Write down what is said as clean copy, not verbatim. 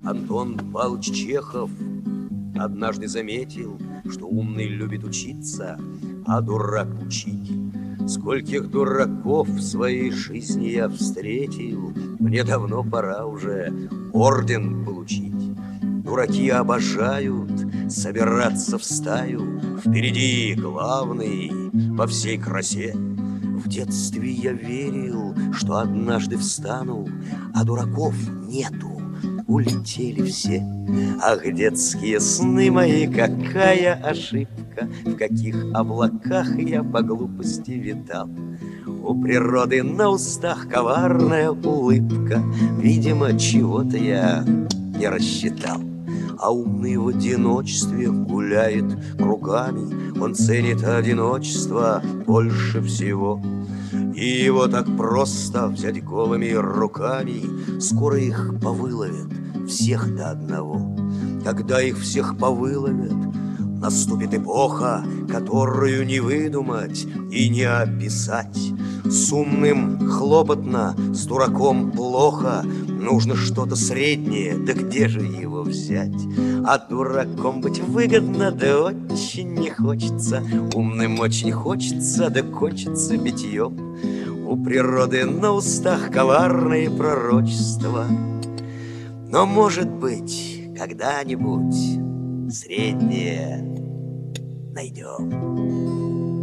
Антон Павлович Чехов однажды заметил, что умный любит учиться, а дурак учить. Скольких дураков в своей жизни я встретил, мне давно пора уже орден получить. Дураки обожают собираться в стаю, впереди главный во всей красе. В детстве я верил, что однажды встану, а дураков нету, улетели все. Ах, детские сны мои, какая ошибка, в каких облаках я по глупости витал. У природы на устах коварная улыбка, видимо, чего-то я не рассчитал. А умный в одиночестве гуляет кругами, он ценит одиночество больше всего. И его так просто взять голыми руками, скоро их повыловят всех до одного. Когда их всех повыловят, наступит эпоха, которую не выдумать и не описать. С умным хлопотно, с дураком плохо, нужно что-то среднее, да где же его взять? А дураком быть выгодно, да очень не хочется. Умным очень хочется, да кончится битьем. У природы на устах коварные пророчества, но, может быть, когда-нибудь среднее найдем.